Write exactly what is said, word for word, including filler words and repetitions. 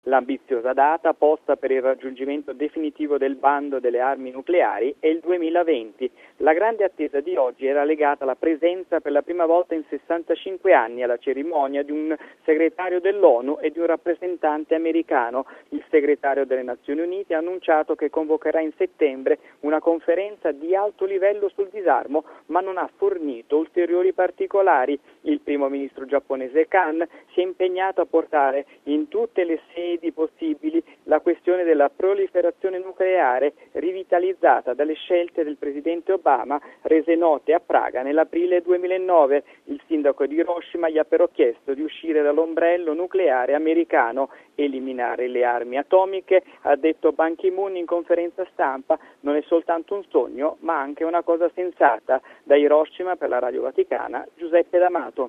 L'ambiziosa data posta per il raggiungimento definitivo del bando delle armi nucleari è il duemilaventi. La grande attesa di oggi era legata alla presenza per la prima volta in sessantacinque anni alla cerimonia di un segretario dell'ONU e di un rappresentante americano. Il segretario delle Nazioni Unite ha annunciato che convocherà in settembre una conferenza di alto livello sul disarmo, ma non ha fornito ulteriori particolari. Il primo ministro giapponese Kan si è impegnato a portare in tutte le sedi possibili la questione della proliferazione nucleare, rivitalizzata dalle scelte del presidente Obama rese note a Praga nell'aprile duemilanove. Il sindaco di Hiroshima gli ha però chiesto di uscire dall'ombrello nucleare americano. Eliminare le armi atomiche, ha detto Ban Ki-moon in conferenza stampa, non è soltanto un sogno ma anche una cosa sensata. Da Hiroshima per la Radio Vaticana, Giuseppe D'Amato.